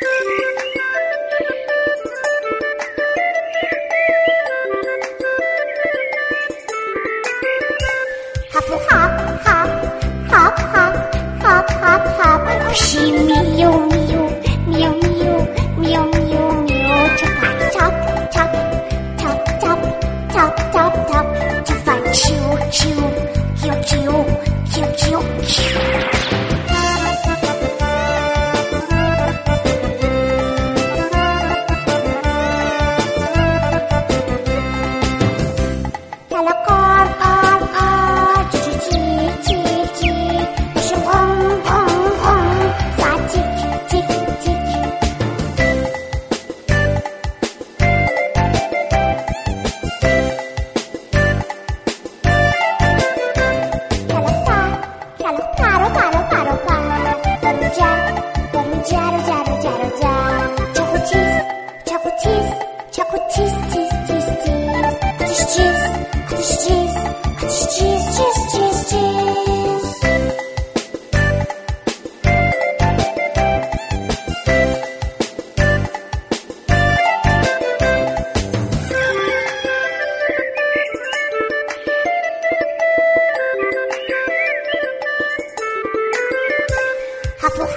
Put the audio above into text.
Hop, hop, hop, hop, hop, hop, hop, hop. She mew, mew, mew, mew, mew, mew, mew. Chop, chop, chop, chop, chop, chop, chop, chop. Chop, chew, chew, chew, chew, chew, chew, chew. Hop,